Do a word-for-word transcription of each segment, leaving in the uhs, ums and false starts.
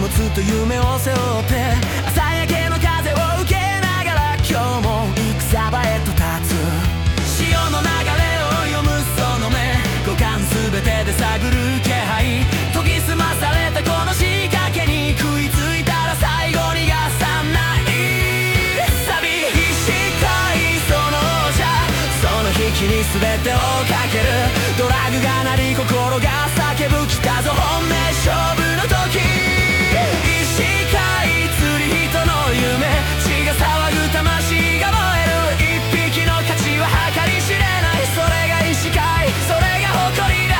ずっと夢を背負って朝焼けの風を受けながら今日も戦場へと立つ。潮の流れを読むその目、五感全てで探る気配、研ぎ澄まされたこの仕掛けに食いついたら最後にがさないサビ。起死回その王者、その引きに全てをかける。ドラグが鳴り心が叫ぶ、来たぞ本命勝負の時。意識回釣り人の夢、血が騒ぐ魂が燃える。一匹の価値は計り知れない、それが意識回、それが誇りだ。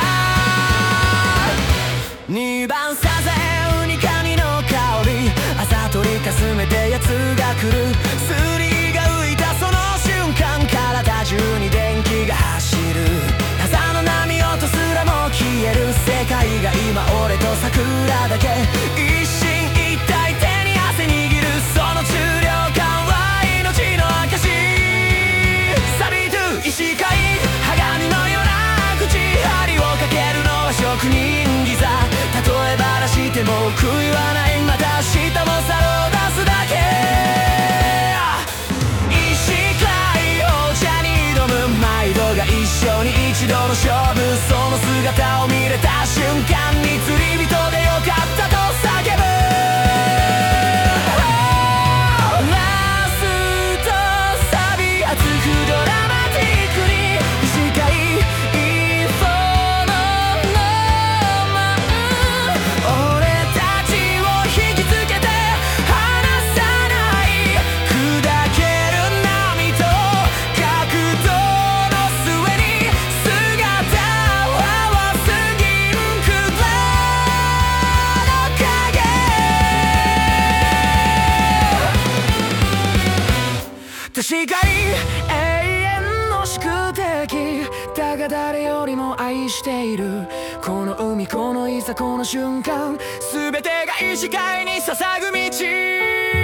二番サザエウニカニの香り、朝取りかすめてやつが来る。スリが浮いたその瞬間、体中に電気が走る。朝の波音すらも消える。世界が今俺と桜だけ、一心一体手に汗握る。その重量感は命の証。サビトゥ石階鋼のような口、針をかけるのは職人技。例えばらしても悔いはない、また明日も皿を出すだけ。意識回王者に挑む、毎度が一生に一度の勝負。その姿を見れた瞬間に釣り人でよかったと叫ぶ。ラストサビ熱くドラマティックに、意識回インフォのロマン、俺たちを引きつけて離さない。砕ける波と格闘の末に姿を合わす銀クラの影。確かに永遠の宿敵だが誰よりも愛している。この海このいざこの瞬間、全てが意識回に捧ぐ道。